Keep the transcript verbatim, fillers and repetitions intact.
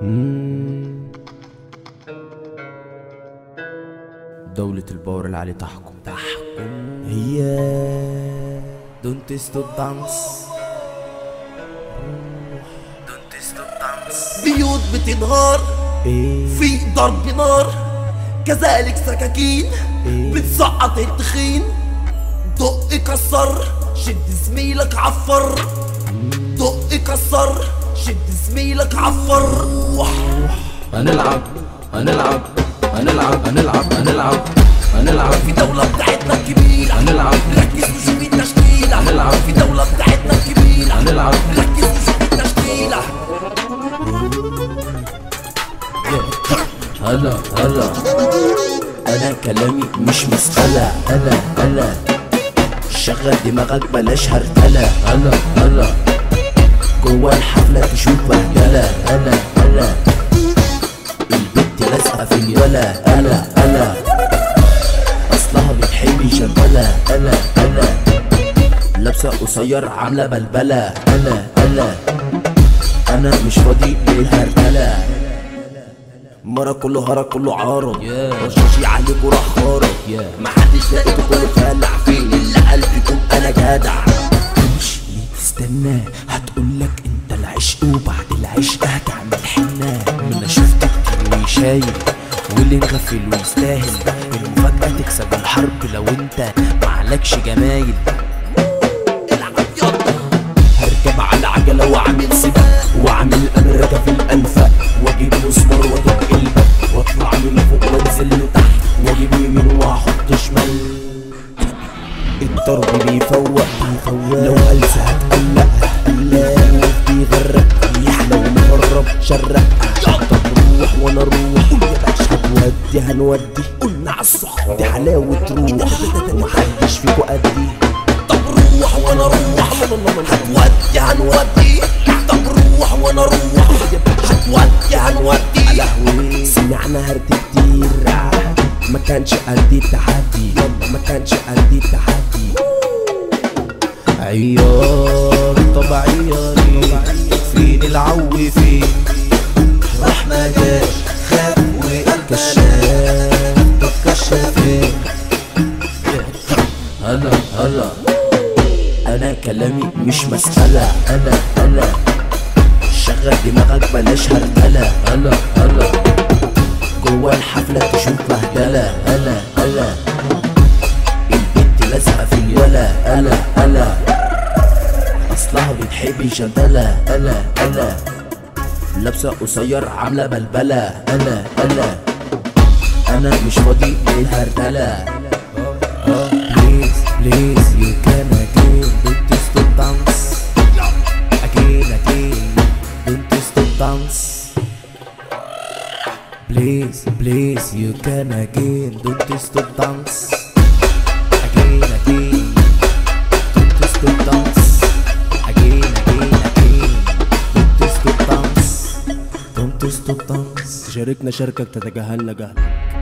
مم. دولة الباور العالي تحكم تحكم هي دونت ستوب دانس دونت ستوب دانس. بيوت بتنهار ايه في ضرب نار، كذلك سكاكين إيه؟ بتسقط التخين. دق كسر شد زميلك عفر، دق كسر شد زميلك عفر. هنلعب هنلعب هنلعب هنلعب هنلعب هنلعب في دولة بتاعتنا الكبيرة هنلعب ركز وشوف التشكيلة. هنلعب في دولة بتاعتنا الكبيرة هنلعب ركز وشوف التشكيلة. هلا هلا انا كلامي مش مسألة. هلا هلا شغل دماغك بلاش هرتلة. هلا هلا جوا الحفلة تشوف بهدلة. هلا هلا البت لازقة في الولا. هلا هلا اصلها بتحب يشغلها. هلا هلا لابسة قصير عاملة بلبلة. هلا هلا انا مش فاضي للهرتلة. مرة كله هرى كله عارض Yeah. رشاشي عليك وراح خارج. Yeah. محدش لقيته كله خالع فين اللي قلبكم انا جدع. مش ليه تستنى هتقولك انت العشق وبعد العشق هتعمل حنة. انا شفت كتير ويشايل واللي انغفل ويستاهل المفاجأة تكسب الحرب لو انت معلكش جمايل. العب يلا هركب على عجلة واعمل سباق واعمل امريكا في الانفاق واجيب مسمار وادق الباب واطلع من فوق وانزل لتحت واجيب يمين واحط شمال. الضرب بيفوق لو قلسة هتقلق هتقلق بيغرق لو مقرب شرق. طب روح وانا اروح هتودي هنودي قلنا عالصح دي حلاوة روح ومحدش فيكو قدي. طب روح وانا اروح هتودي هنودي. طب روح وانا اروح هتودي هنودي. سمعنا هرد كتير ما كانش قد التحدي ما كانش قد التحدي. عيار طب عياري فين العو فين راح ما جاش خاف وقال كشاف طب كشافين. هلا هلا انا كلامي مش مسألة. انا انا شغل دماغك بلاش هرتلة. هلا هلا جوا الحفلة تشوف بهدلة. هلا هلا البنت لازقة في الولا. هلا هلا اصلها بتحب يشغلها. هلا هلا لابسة قصير عاملة بلبلة. هلا هلا انا مش فاضي للهرتلة. Please, please, you can again, don't stop dance. Again, again, don't stop dance. Please, please, you can again, don't stop dance. Again, again, don't stop dance. Again, again, again, don't stop dance. Don't stop dance. شاركنا شاركك تتجاهلنا جهلك.